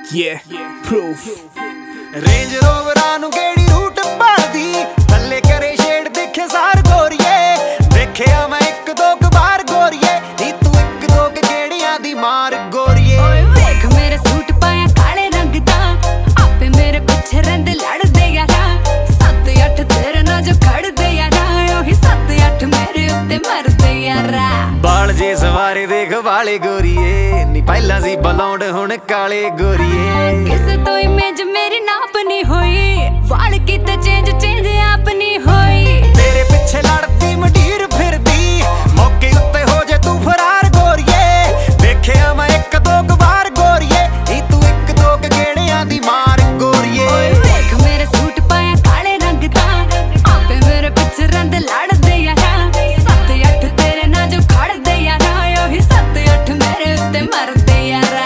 Yeah, proof. Range रोवरां नूं गेड़ी root पादी थल्ले करे शेड दिखे सार गोरिए देखिया मैं एक दो बार गोरिए नी तू एक दो गेड़ियां दी मार गोरिए। ओए देख मेरे सूट पाया काले रंग दा आपे मेरे पीछे रंद लड़दे यारा 7-8 तेरे ना जो खड़दे यारा ओही 7-8 मेरे उत्ते मरदे यारा। बाल जे सवारे देख वाले गोरिए नी पहला सी बलौंड हुण काले गोरिए। किसे तो इमेज मेरी नाप नहीं हुई वाल की ते चेंज आप नहीं हुई। तेरे पीछे लड़ती मडीर फिरदी मौके उत्ते हो जे तू फरार गोरिए देखिया मैं एक दो बार गोरिए नी तू एक दो गेड़ियां दी मार गोरिए। देख मेरे सूट पाया काले रंग दा आपे मेरे पीछे रंद लड़दे यारा 7-8 तेरे ना जो खड़दे यारा ओही 7-8 मेरे उत्ते मरदे यारा।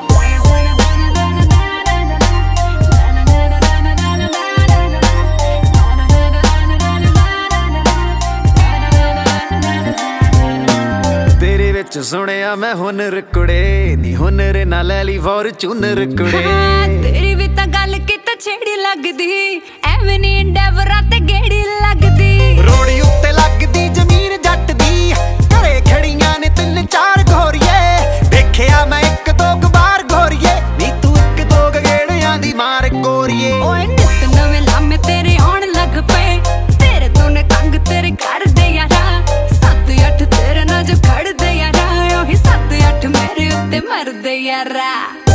तेरे विच सुनिया मैं हुनर कुड़े नी हुनर ना ले ली फॉर्चूनर कुड़े। तेरी भी तां गल किते छेड़ी लगदी एवें नी इंडेवरा ते गेड़ी लगदी। रोड़ी उत्ते लगदी जमीन जट दी घरे खड़ियां ने 3-4 गोरिए देखिया मैं एक दो बार गोरिए नी तू एक दो गेड़ियां दी मार गोरिए। ओए नित नवे लामे तेरे आउण लग पे तेरे तो ने कंग तेरे कर दे यारा 7-8 तेरे ना जो खड़दे यारा ओही 7-8 मेरे उत्ते मरदे यारा।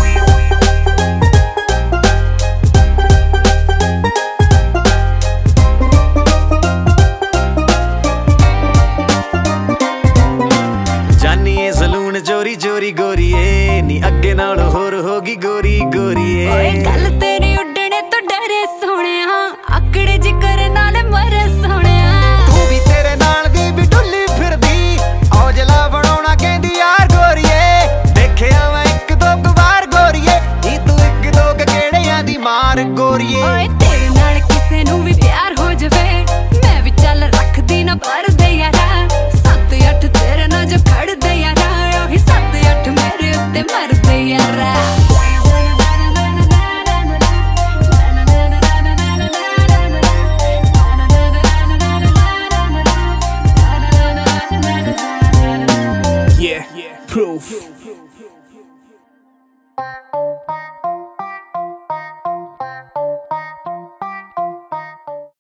जानिए सलून चोरी चोरी गोरिए नी अगे नाल होर होगी गोरी गोरिए। ओए गल तेरी उड्डणे तो डरे सोहणिया आकड़े जिकर नाल मरे सोहणिया। तू भी तेरे नाल दी भी डुल्ली फिरदी औजला बनाउणा कहंदी यार गोरिए देखिया मैं एक दो बार गोरिए नी तू एक दो गेड़ियां दी मार गोरिए। ओए तेरे नाल किसे नूं भी प्यार हो जावे मैं भी चल रखदी ना परदे यारा 7-8 तेरे ना जो खड़दे यारा ओही 7-8 मेरे उत्ते मरदे यारा। Yeah, proof.